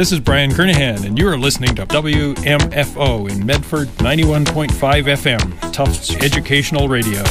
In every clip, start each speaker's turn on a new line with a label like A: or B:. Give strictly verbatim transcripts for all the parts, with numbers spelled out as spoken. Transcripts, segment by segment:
A: This is Brian Kernahan, and you are listening to W M F O in Medford, ninety-one point five F M, Tufts Educational Radio.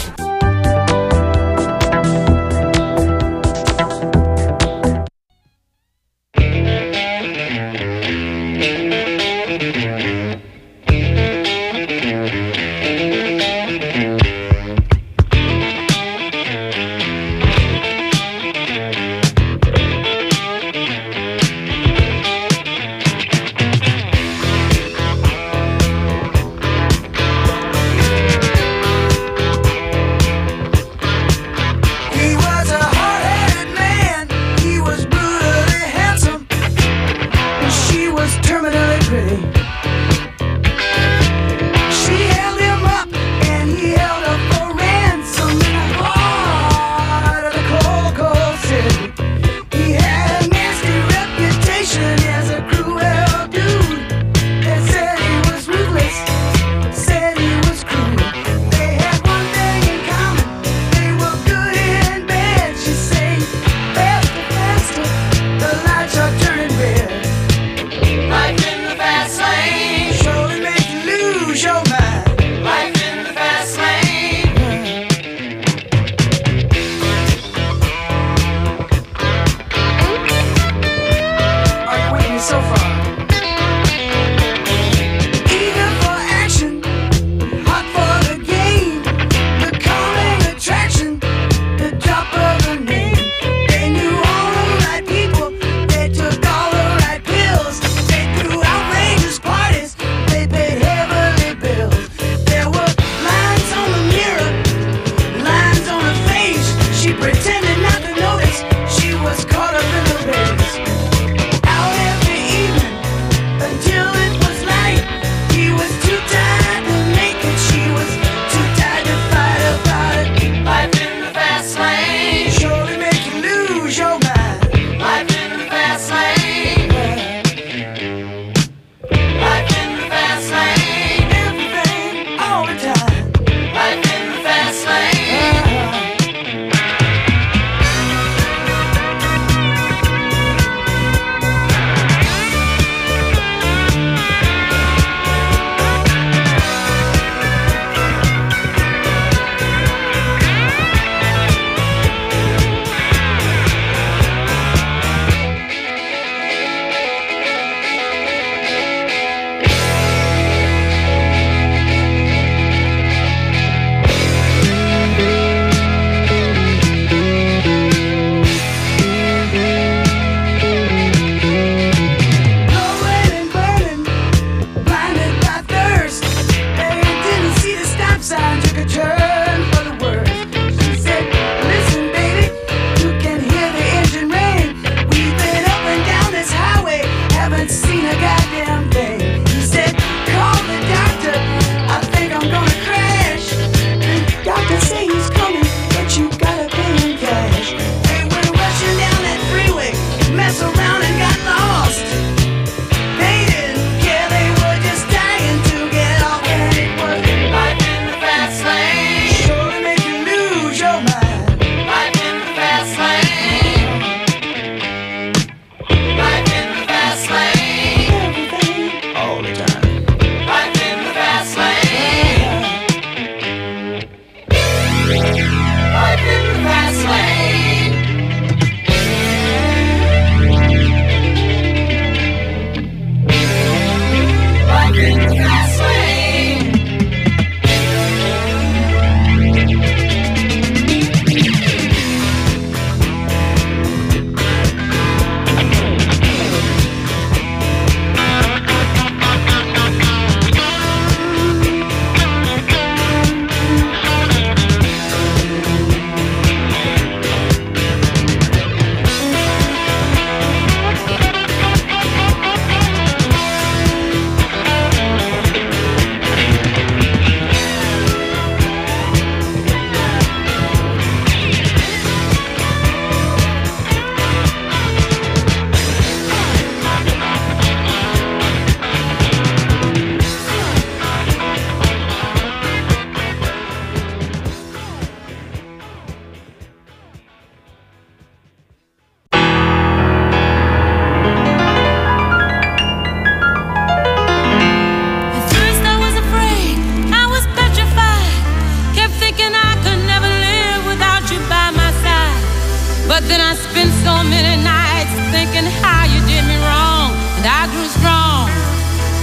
B: Life in the fast lane.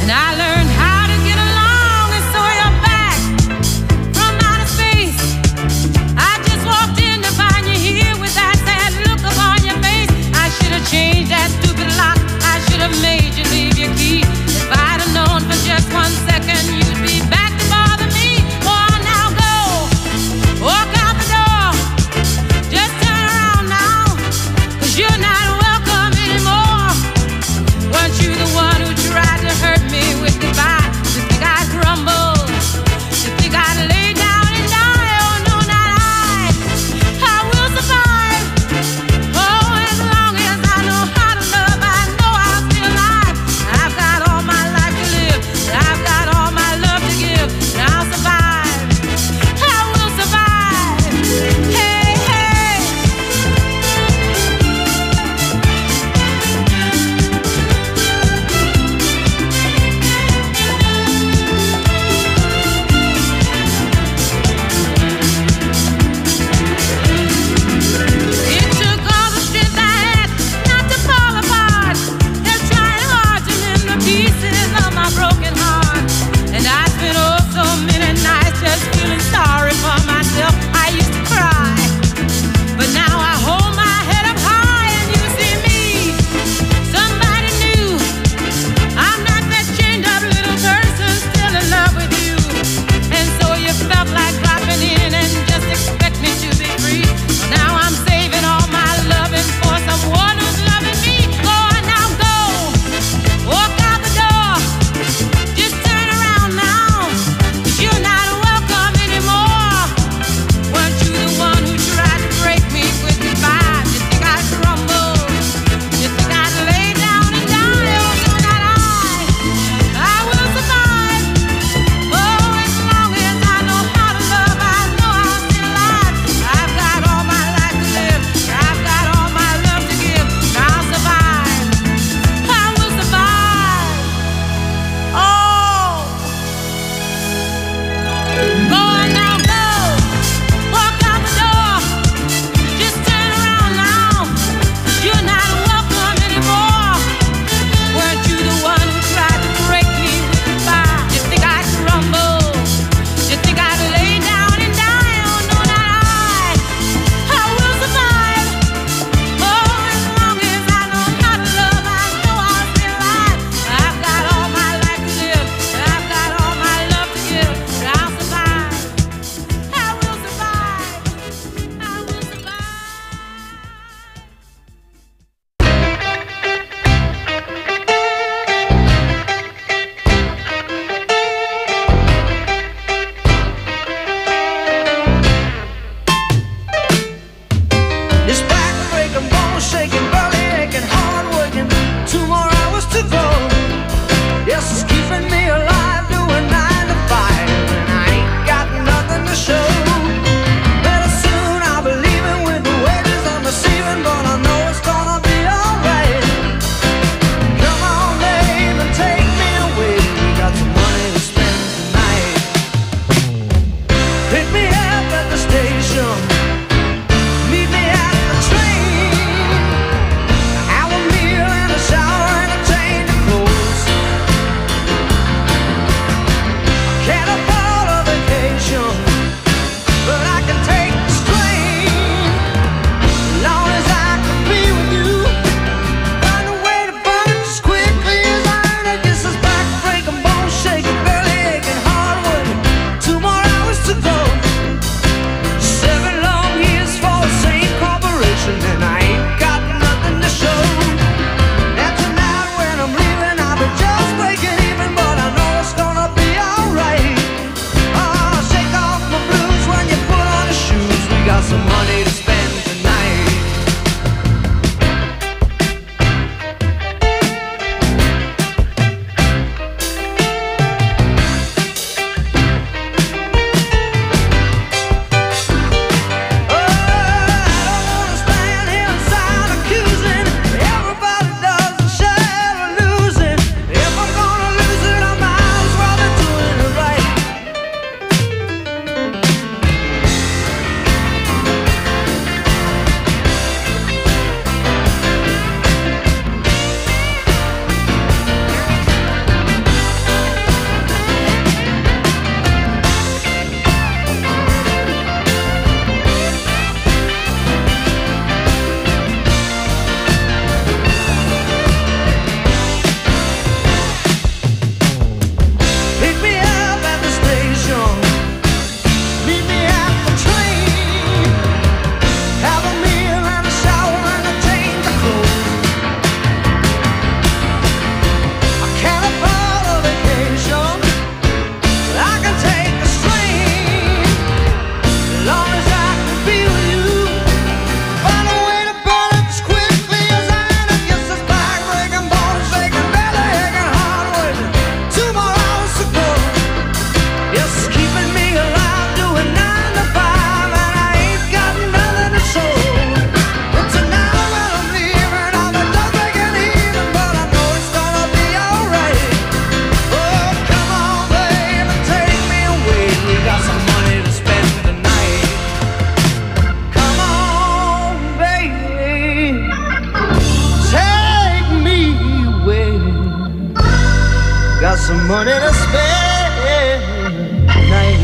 B: You're not welcome anymore. Weren't you the one who tried to hurt me with got some money to spare tonight.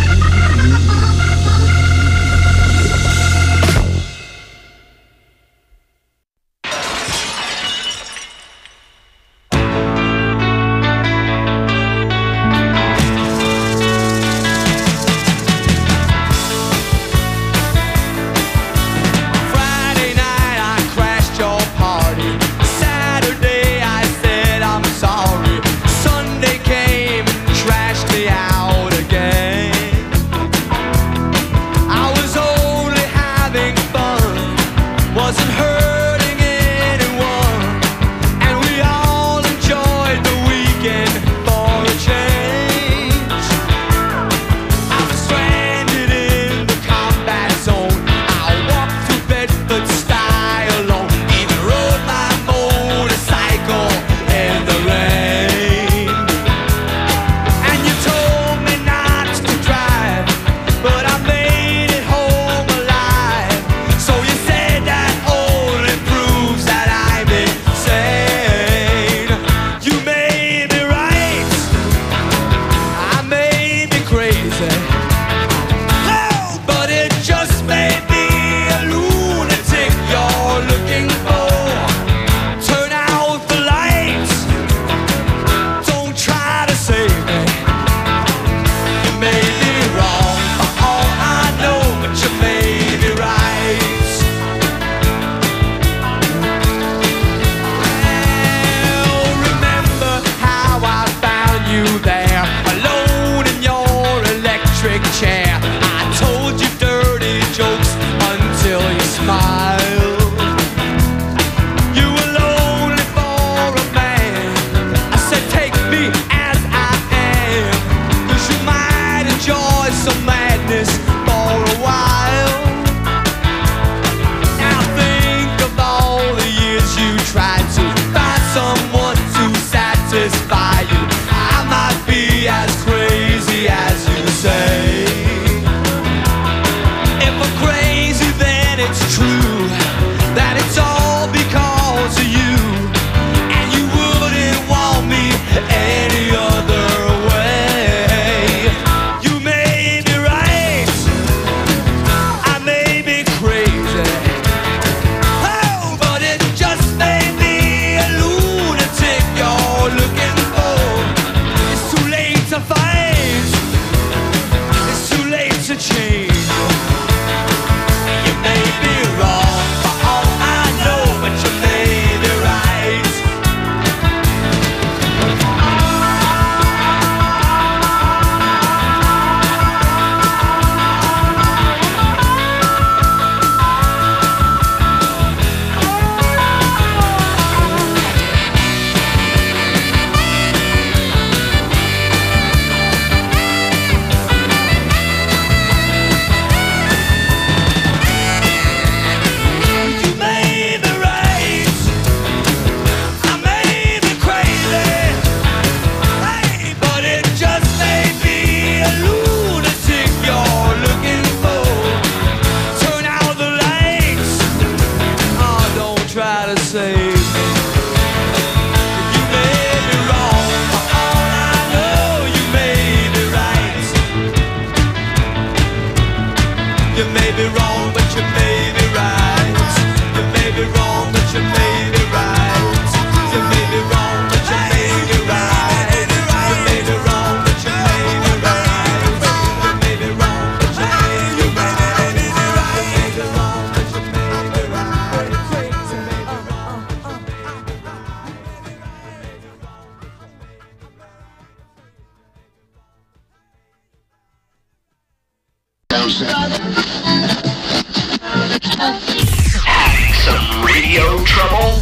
C: Some radio trouble?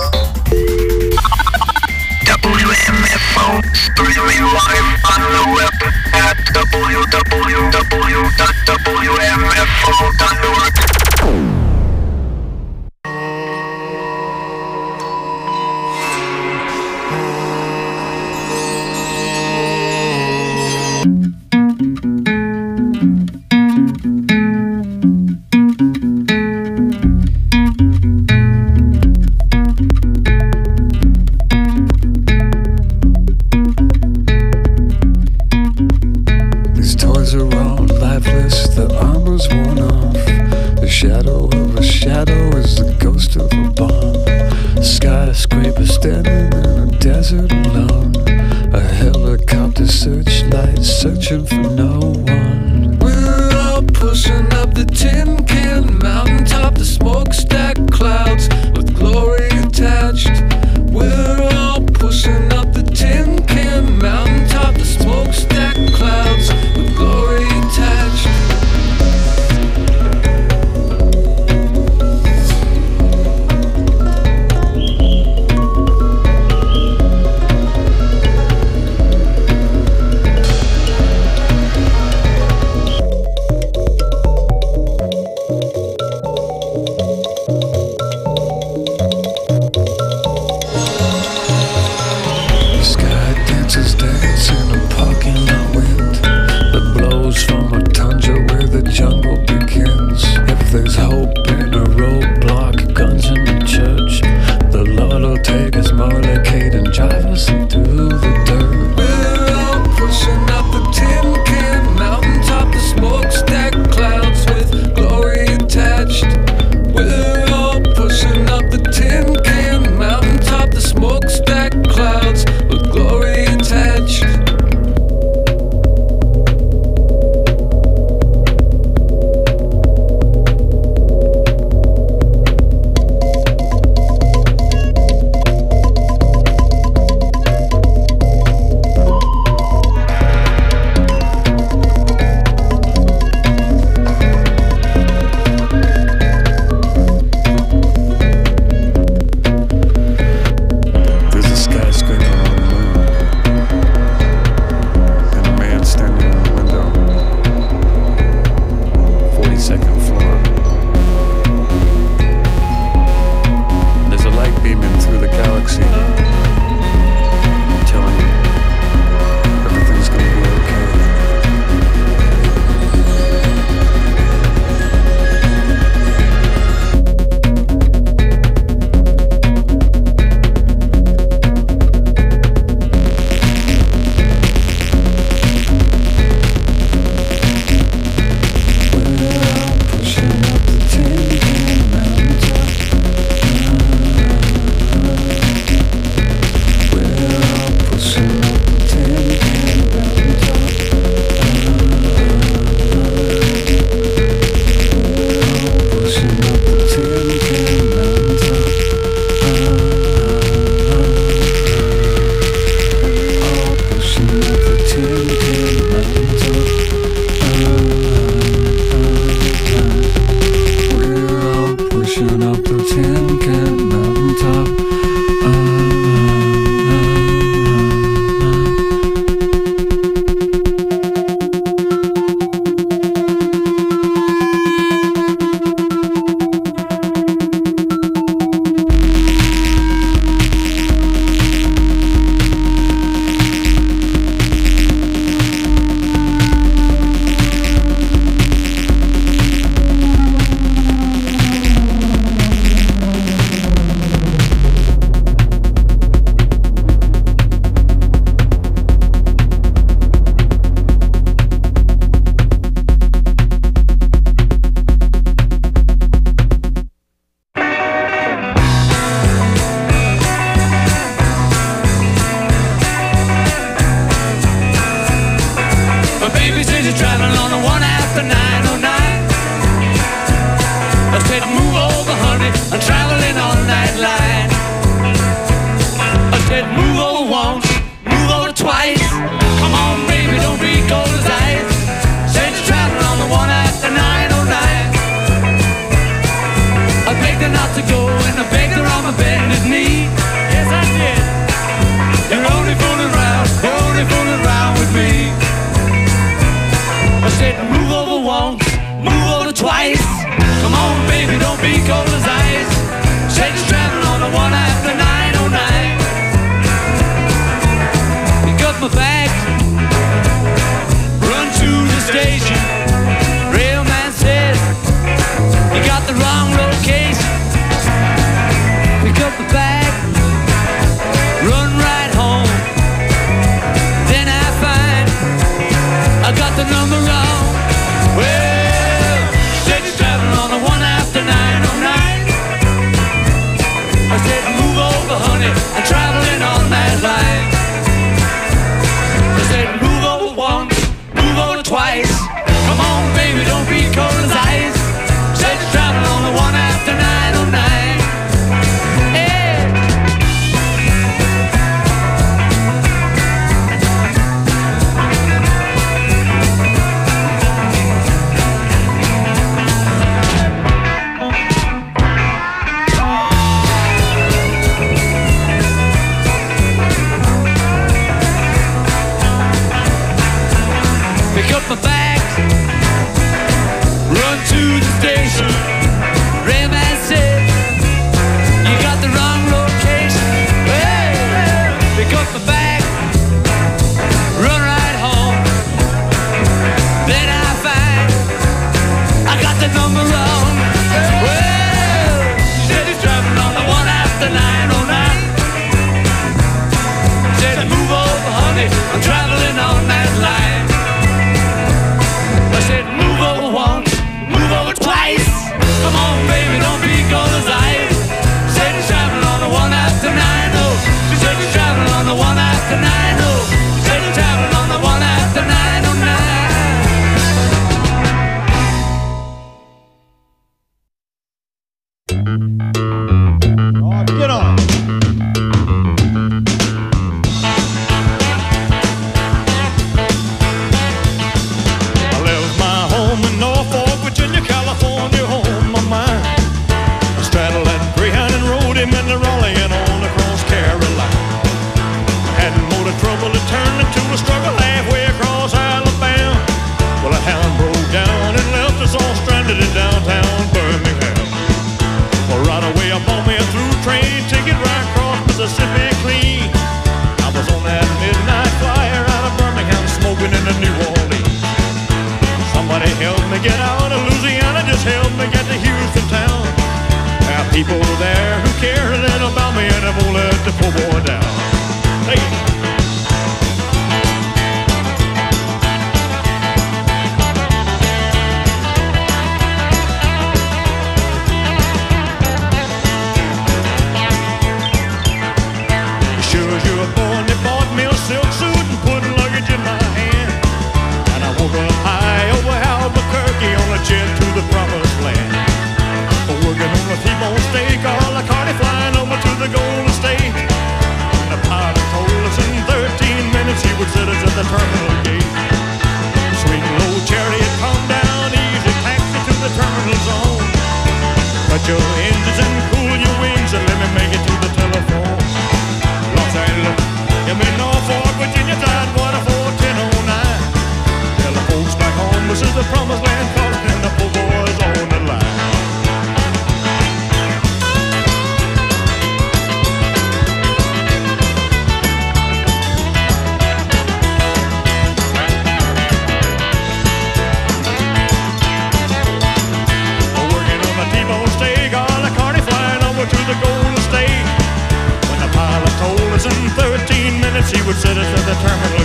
C: W M F O, streaming live on the web at w w w dot w m f o dot org.
D: smokestacks in a parking lot wind that blows from a tundra where the jungle begins. If there's hope in a roadblock, guns in the church, the Lord will take his motorcade and drive us through the dirt. We're all pushing up the tin can mountaintop, the smokestack clouds with glory attached. We're all pushing up the tin can mountaintop, the smokestack clouds with glory attached.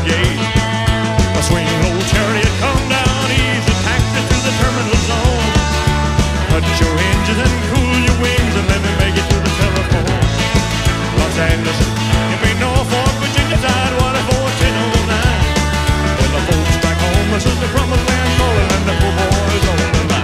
E: gate. A swinging old chariot come down easy, packed it through the terminal zone. Cut your engines and cool your wings and let me make it to the telephone. Los Angeles, you mean Norfolk, Virginia, Tidewater, fourteen oh nine. When the folks back home, this is the promised land calling and the poor boys on the line.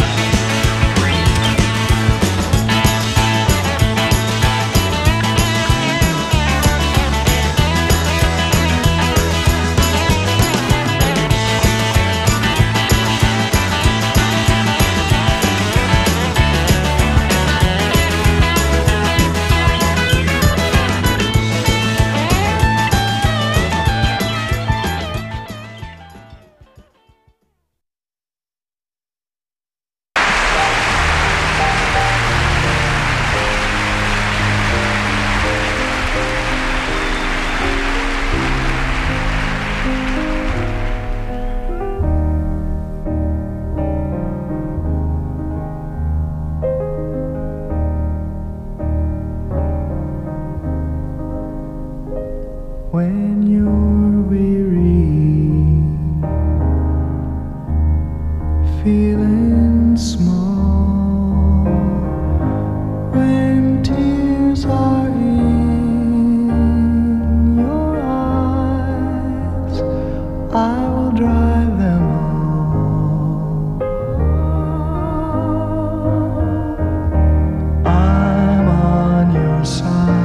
B: When you're weary, feeling small, when tears are in your eyes, I will dry them all. I'm on your side.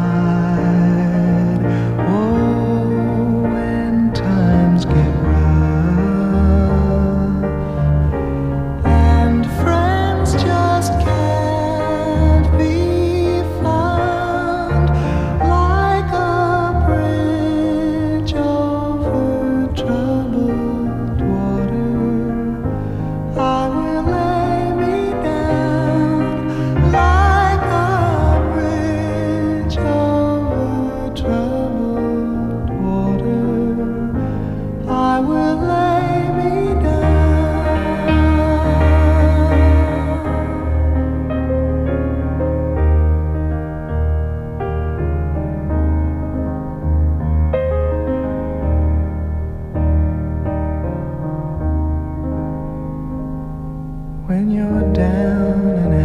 B: When you're down and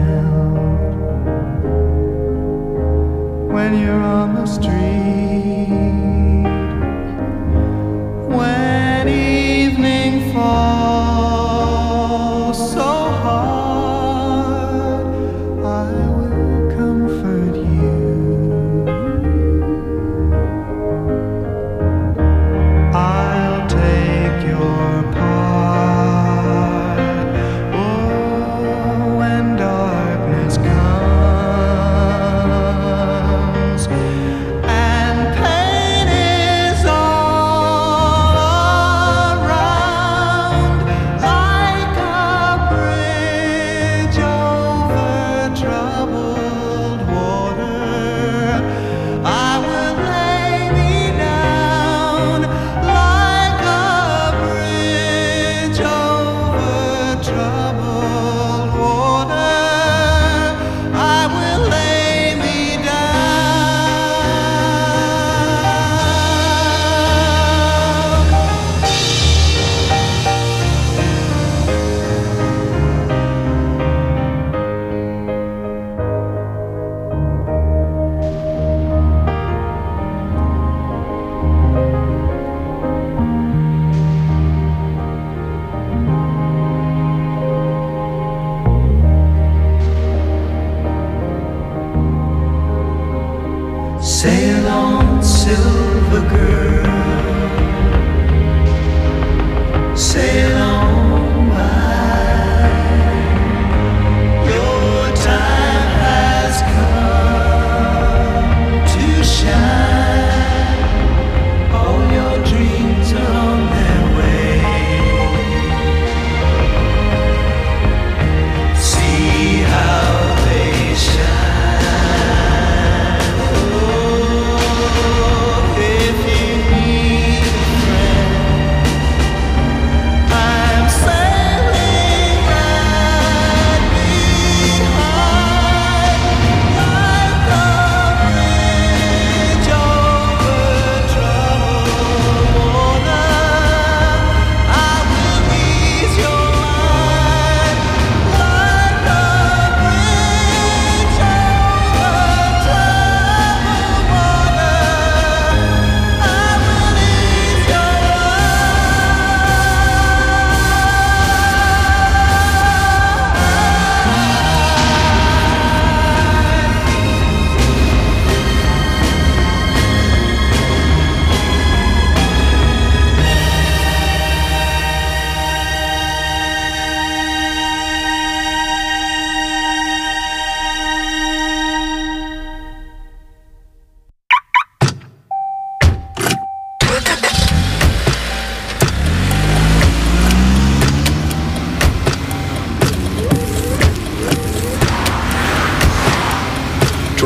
B: out, when you're on the street, when evening falls so hard, I will comfort you. I'll take your part. Pain is all around.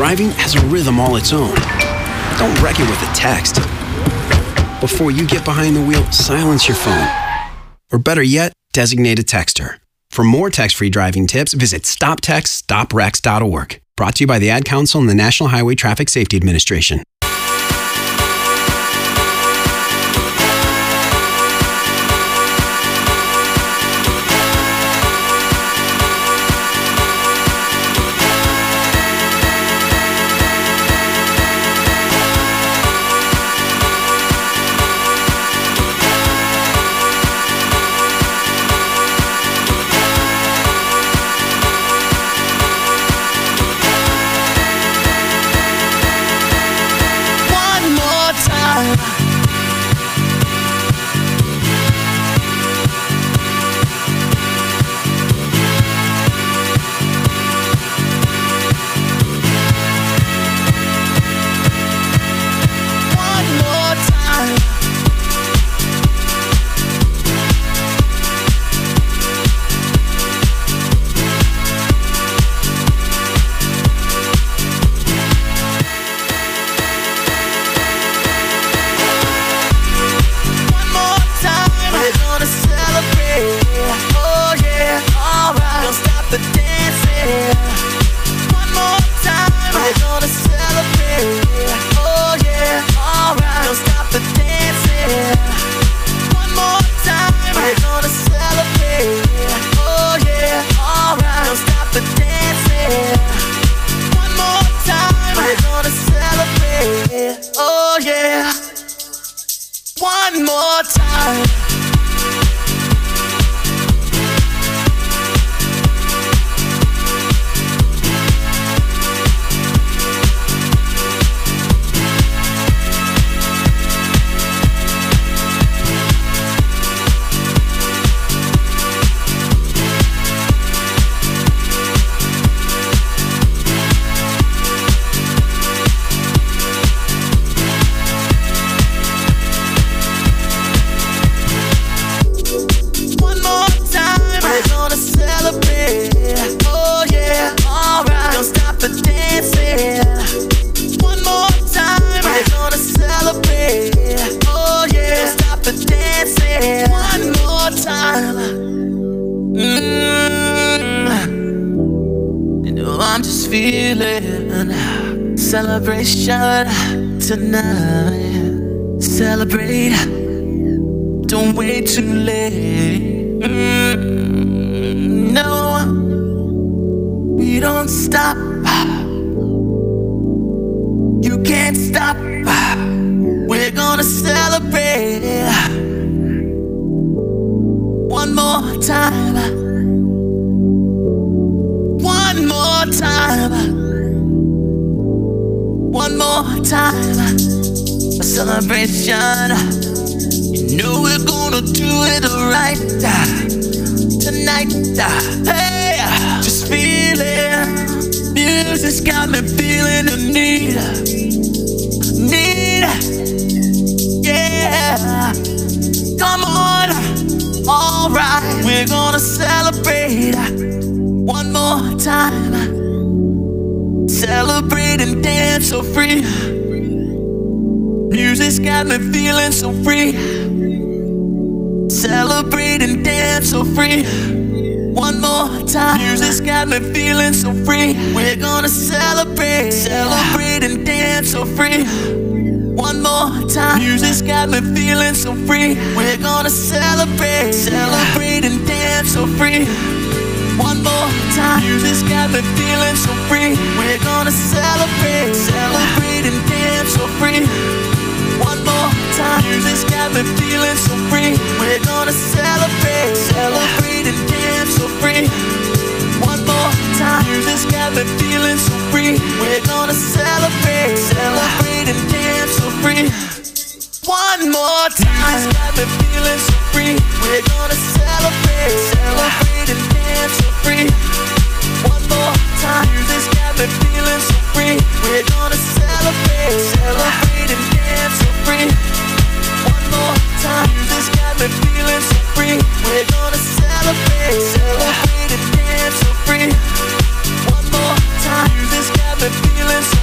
F: Driving has a rhythm all its own. Don't wreck it with a text. Before you get behind the wheel, silence your phone. Or better yet, designate a texter. For more text-free driving tips, visit stop text stop wrecks dot org. Brought to you by the Ad Council and the National Highway Traffic Safety Administration.
B: Celebration tonight. Celebrate. Don't wait too late. Mm, no, we don't stop. You can't stop. We're gonna celebrate one more time. One more time. One more time, a celebration. You know we're gonna do it right tonight. Hey, just feel it. Music's got me feeling the need, need. Yeah, come on, all right. We're gonna celebrate one more time. Celebrate and dance so free. Music's got me feeling so free. Celebrate and dance so free. One more time. Music's got me feeling so free. We're gonna celebrate. Celebrate and dance so free. One more time. Music's got me feeling so free. We're gonna celebrate. Celebrate and dance so free. One more time. Music's got me feeling so free. We're gonna celebrate. Celebrate and dance so free. One more time. Music's got me feeling so free. We're gonna celebrate. Celebrate and dance so free. One more time. Music's got me feeling so free. We're gonna celebrate. Celebrate and dance so free. One more time. Music's got me feeling so free. We're gonna celebrate. Celebrate and dance so free. One more time. Music's got me feeling so free. We're gonna celebrate. Celebrate and dance so free. One more time. Music's got me feeling so free. We're gonna celebrate. Celebrate and dance so free. One more time. Music's got me feeling so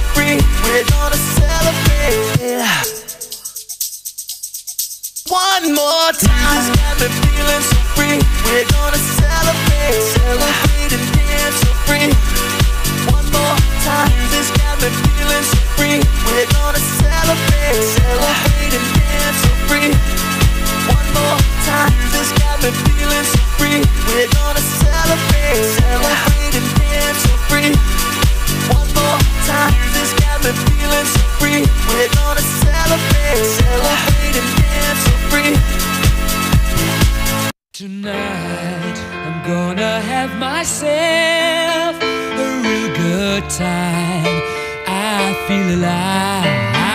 B: One more time, it's got me feeling so free. We're gonna celebrate, celebrate and dance so free. One more time, this got me feeling so free. We're gonna celebrate, celebrate and dance so free. One more time, this got me feeling so free. We're gonna celebrate, celebrate and dance so free. One more time, this got me feeling so free. We're gonna celebrate, celebrate and dance so free.
G: Tonight I'm gonna have myself a real good time. I feel alive,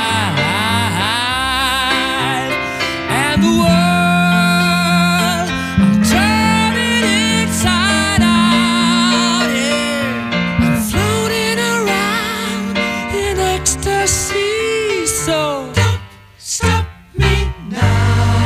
G: and the world I'm turning inside out. Yeah, I'm floating around in ecstasy. So don't stop me now.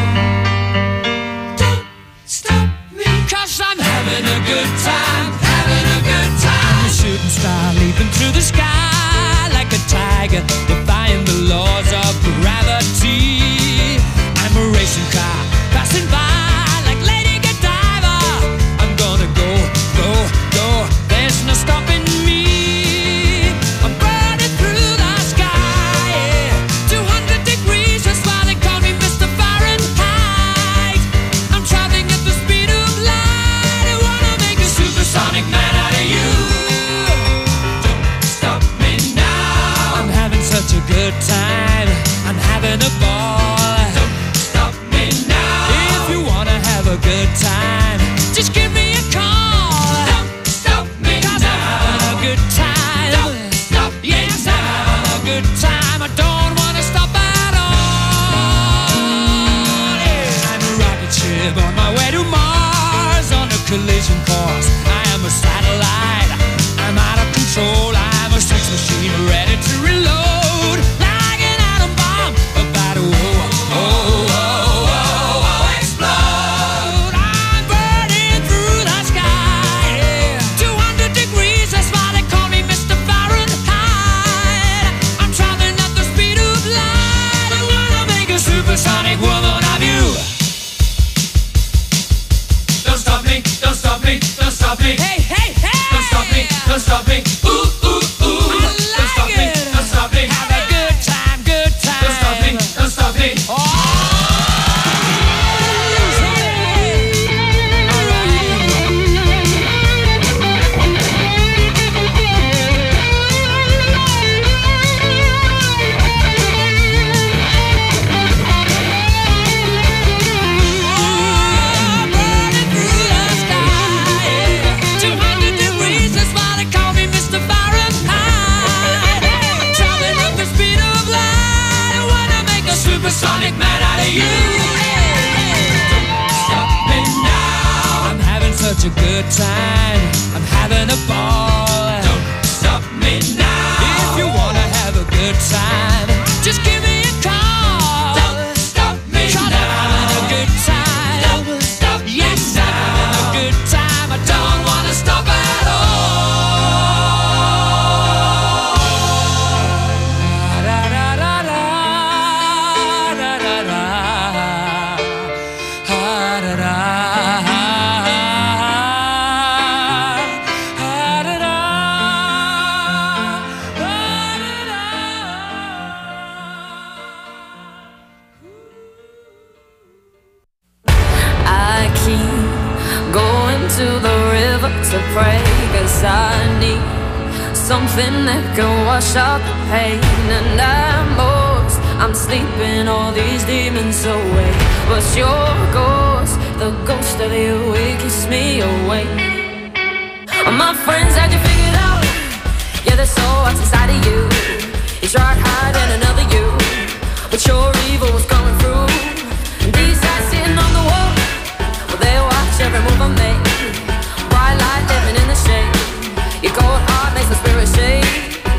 G: Cause I'm having a good time, having a good time. I'm a shooting star leaping through the sky like a tiger, defying the laws of gravity. I'm a racing car passing by like Lady Godiva. I'm gonna go, go, go, there's no stopping me. I'm burning through the sky, yeah. two hundred degrees, that's why they call me Mister Fahrenheit. I'm traveling at the speed of light. I wanna make a supersonic man out of you. Don't stop me now. I'm having such a good time, I'm having a ball. Don't stop me now. If you wanna have a good time, just give me a call. Don't stop me now. I'm having a good time. Don't stop me now. Yes, I'm having a good time. I don't wanna stop at all. Yeah. I'm a rocket ship on my way to Mars on a collision course. I am a satellite. I'm out of control. I'm a sex machine ready to reload like an atom bomb about to oh, oh, oh, oh, oh, explode. I'm burning through the sky, yeah. two hundred degrees, that's why they call me Mister Fahrenheit. I'm traveling at the speed of light. I wanna make a supersonic woman of you. Don't stop me, don't stop me, don't stop me. Hey, hey, hey! Don't stop me, don't stop me. Ooh, ooh, ooh. I like don't stop it. me, don't stop me. Have a good time, good time. Don't stop me, don't stop me. Oh! Supersonic man out of you. Don't stop me now. I'm having such a good time, I'm having a ball. Don't stop me now. If you wanna have a good time, just give me a call. Don't stop me now. I'm having a good time. Don't stop me yes, now. I'm having a good time. I don't wanna stop at all. Da, da, da, da.
H: I keep going to the river to pray, 'cause I need something that can wash out the pain. And I'm lost, I'm sleeping all these demons away, but your ghost, the ghost of you, it keeps me awake. My friends had you figured out, yeah, there's so what's inside of you. You tried hiding another you, but your evil was coming through. And these eyes sitting on the wall, well, they watch every move I make. Bright light living in the shade, your cold heart makes the spirit shake.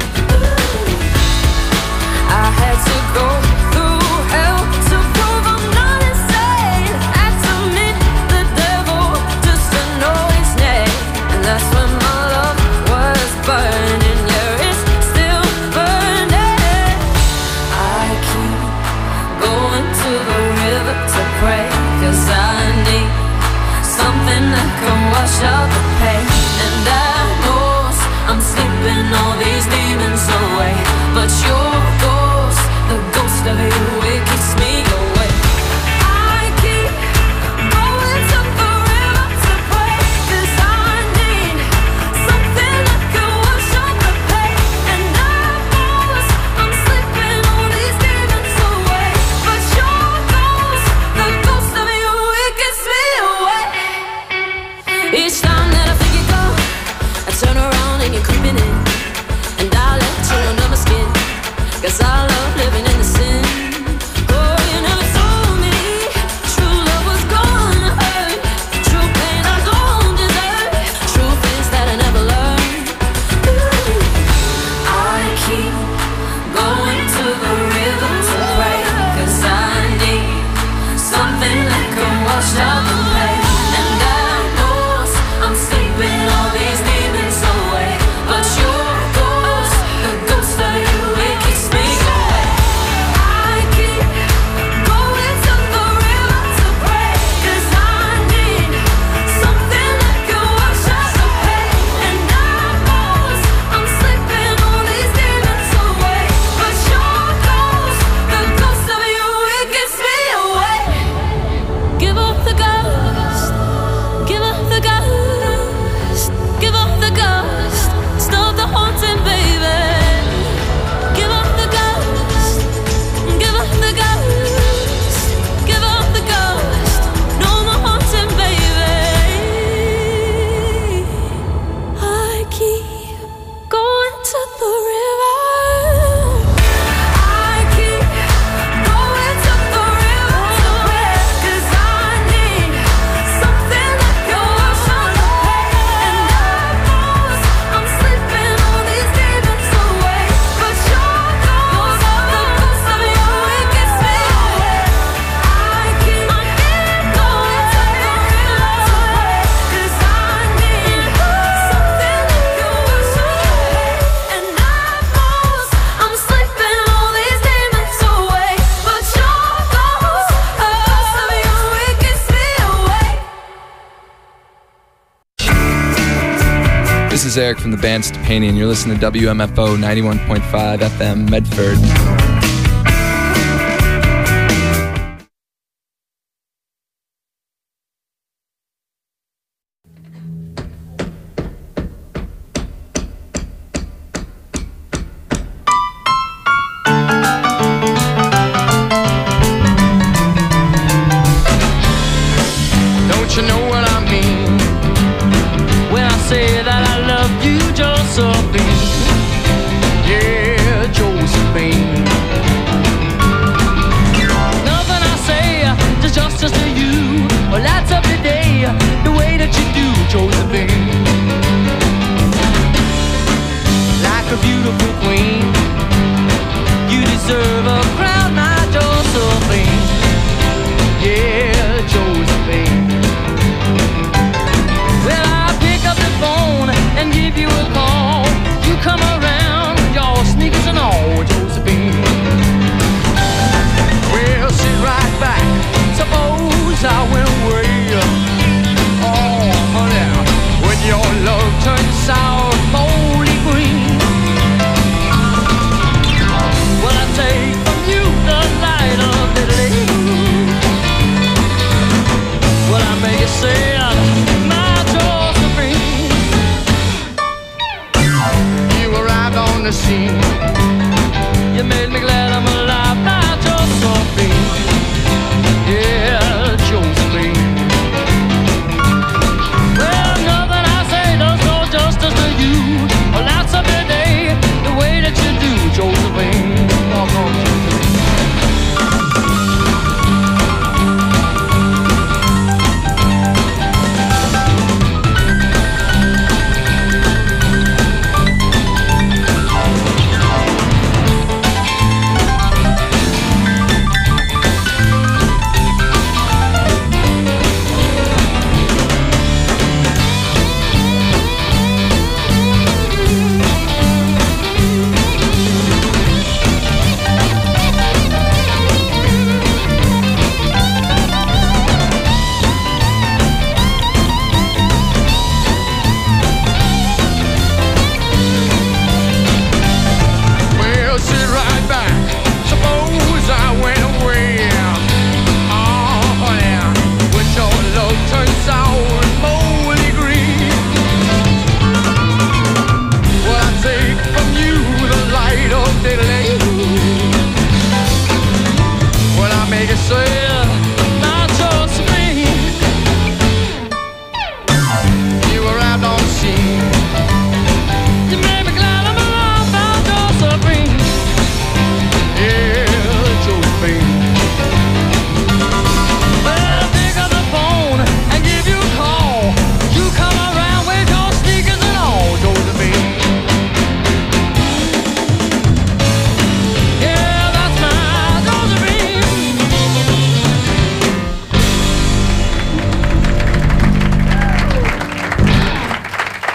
H: I had to go through hell to prove I'm not insane. Had to meet the devil just to know his name. And that's when my love was burning, yeah, it's still burning. that can wash out the pain. And I know I'm sleeping all these demons away, but your ghost, the ghost of you, it keeps me away. I keep going to the river to pray, 'cause I need something that can wash out the pain. And I know I'm sleeping all these demons away, but your ghost, the ghost of you, it keeps me away. Each time that I think you go, I turn around and you're creeping in, and I let you under my skin, 'cause I love living in the sin. Oh, you never told me true love was gonna hurt, true pain I don't deserve, true things that I never learned. Ooh. I keep going to the river to pray, 'cause I need something that can wash out the pain. And I know I'm sleeping all these demons away, but your ghost, the ghost of you, it keeps me away. I keep going to the river to pray, 'cause I need something that can wash out the pain. And I know I'm sleeping all these demons away, but your ghost, the ghost of you, it keeps me away. Give up the ghost, give up the ghost, give up the ghost, stop the haunting, baby. Give up the ghost, give up the ghost, give up the ghost, no more haunting, baby. I keep going to the river. I keep going to the river to pray, 'cause I need something that can wash out the pain. And I know I'm sleeping all these demons away, but your ghost, the ghost of you, it gets me away. I keep going to the river to pray, 'cause I need something that can wash out the pain. And I know I'm sleeping all these demons away, but your ghost, the ghost of you, it gets me away.
I: This is Eric from the band Stepani, and you're listening to W M F O ninety-one point five F M Medford.
G: Don't you know what I mean when I say that I love you, Josephine? Yeah, Josephine. Nothing I say does justice to you or lights up the day the way that you do, Josephine. Like a beautiful queen, you deserve a crown, my Josephine. Yeah, Josephine. Well, I pick up the phone and give you a call. You come around with your sneakers and all, Josephine. Well, sit right back. Suppose I went away. Oh, honey, when your love turns sour, moldy green. Well, I take from you the light of the day. Well, I make it sad, my Josephine. You arrived on the scene. You made me glad I'm alive, my Josephine. Yeah, Josephine. Well, nothing I say does no justice to you.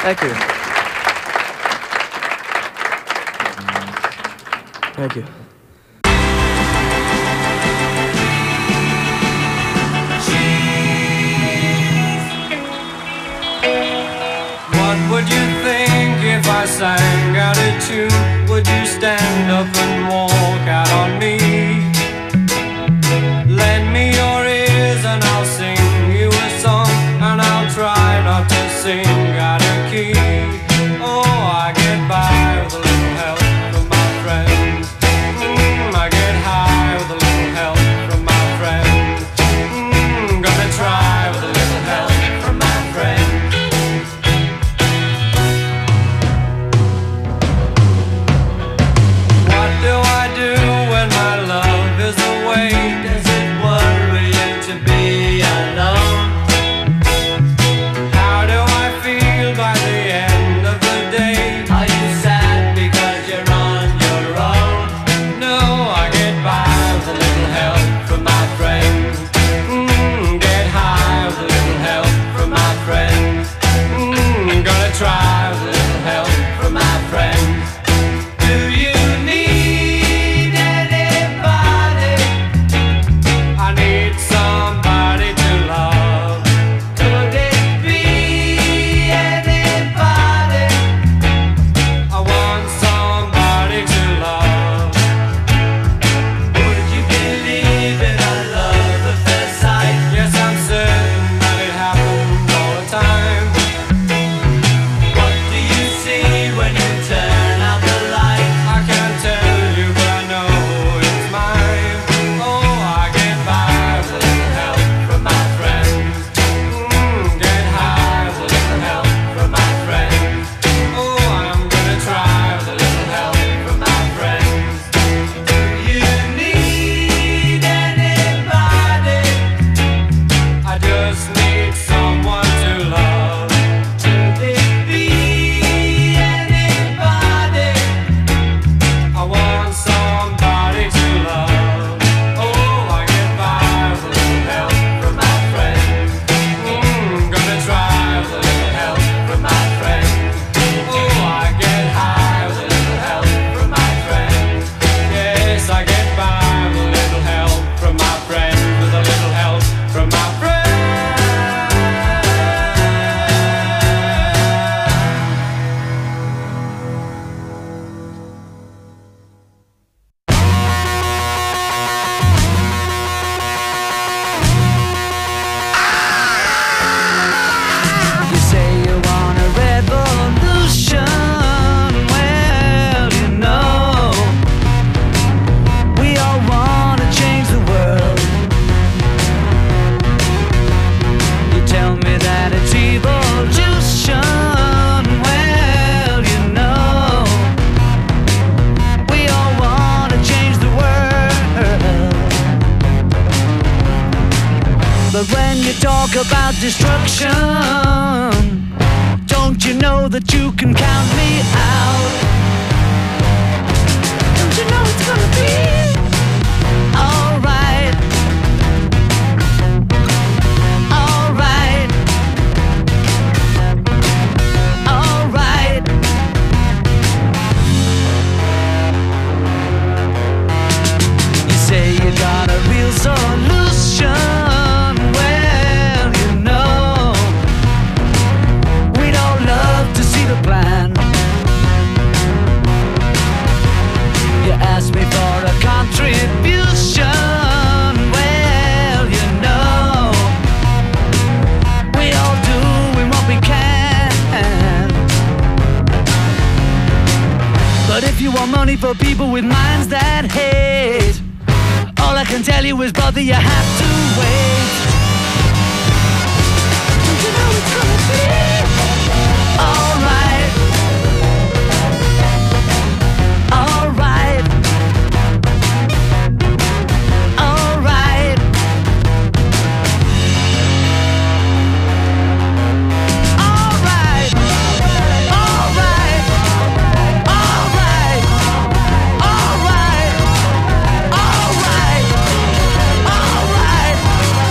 J: Thank you. Thank you.
K: What would you think if I sang out a tune? Would you stand up and walk out on me? Lend me your ears and I'll sing you a song, and I'll try not to sing out of key. Oh, I get by with a little help from my friends. Mm, I get high with a little help from my friends. Mm, gonna try with a little help from my friends. What do I do when my love is away? Does it worry you to be alone? How do I feel by the end of the day? Are you sad because you're on your own? No, I get by with a little help from my friends. Mm, get high with a little help from my friends. Mm, gonna try with a little help from my friends. Do you need anybody? I need somebody to love. Could it be anybody? I want somebody to love. Would you believe in a love at first sight? Yes, I'm certain that it happens all the time. What do you see when you turn out the light? I can't tell you, but I know it's mine. Oh, I get by with a little help from my friends. Mm, get high with a little help from my friends. Oh, I'm gonna try with a little help from my friends. Do you need anybody? I just need someone to love. Could it be anybody? I want somebody to love. Oh, I get by with a little help from my friends. Mm, gonna try with a little help from my friends. Oh, I get high with a little help from my friends. Yes, I get by with a little help from my friends. With a little help from my friends.
G: You say you want a revolution. Well, you know, we all want to change the world. You tell me that it's evolution. Well, you know, we all want to change the world. But when you talk about destruction, don't you know that you can count me out? Don't you know it's gonna be alright? Alright. Alright. You say you got a real solution. Well, you know, we'd all love to see the plan. You asked me for a contribution. Well, you know, we all doing what we can. But if you want money for people with minds that hate, all I can tell you is, brother, you have to wait. Don't you know it's gonna be alright? Alright. Alright. Alright. Alright. Alright. Alright. Alright. Alright.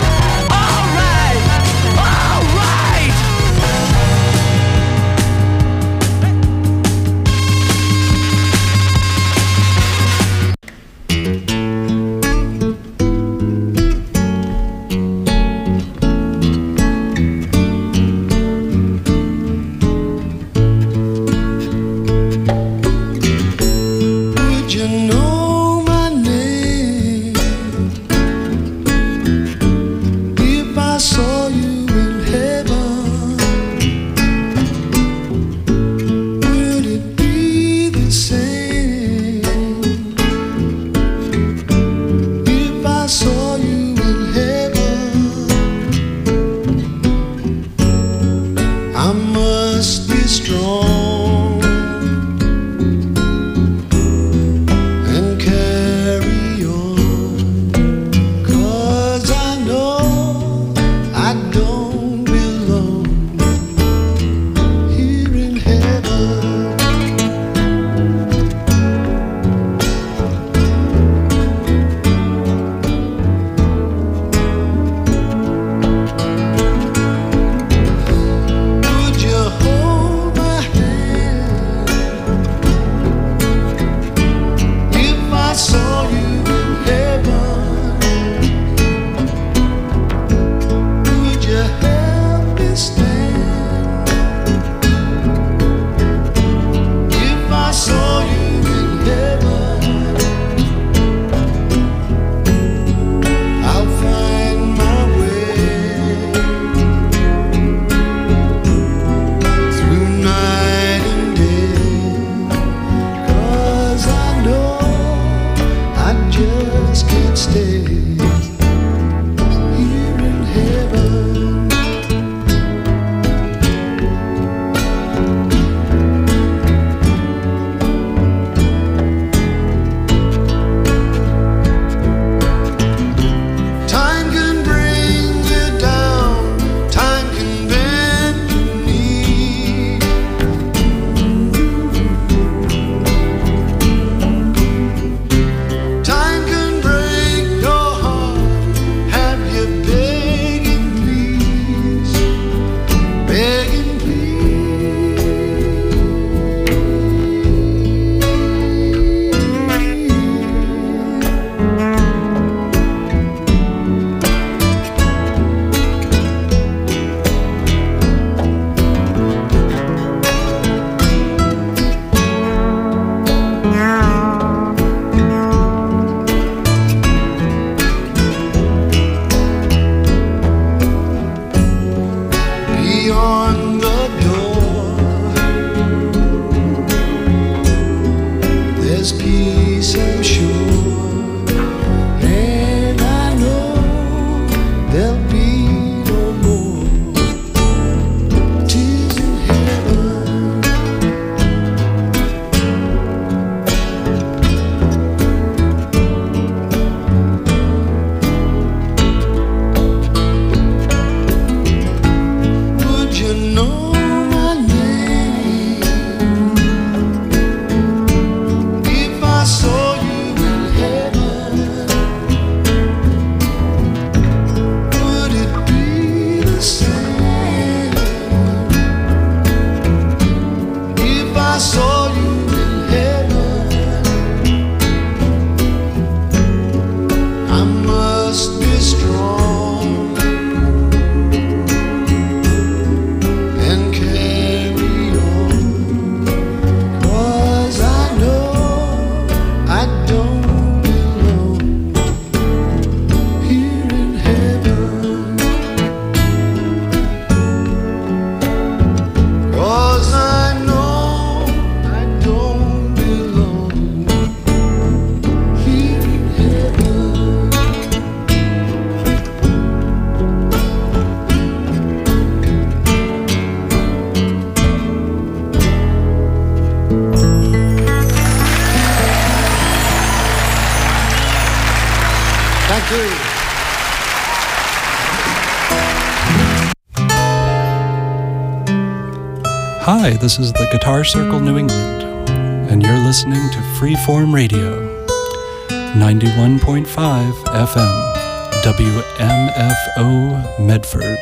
J: Hi, this is the Guitar Circle New England, and you're listening to Freeform Radio, ninety-one point five F M, W M F O Medford.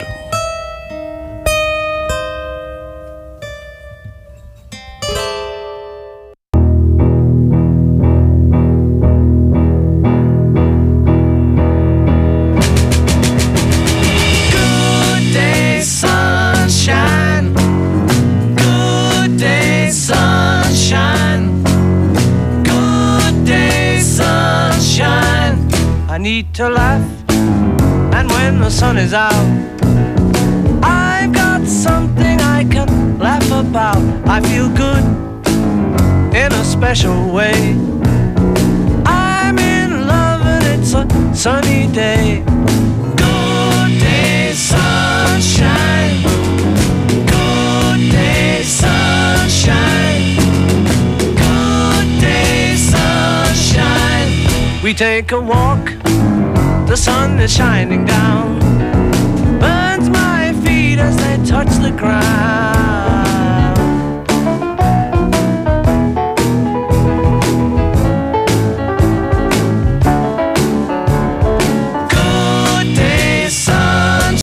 L: To laugh, and when the sun is out, I've got something I can laugh about. I feel good in a special way. I'm in love and it's a sunny day. Good day, sunshine. Good day, sunshine. Good day, sunshine. We take a walk. The sun is shining down.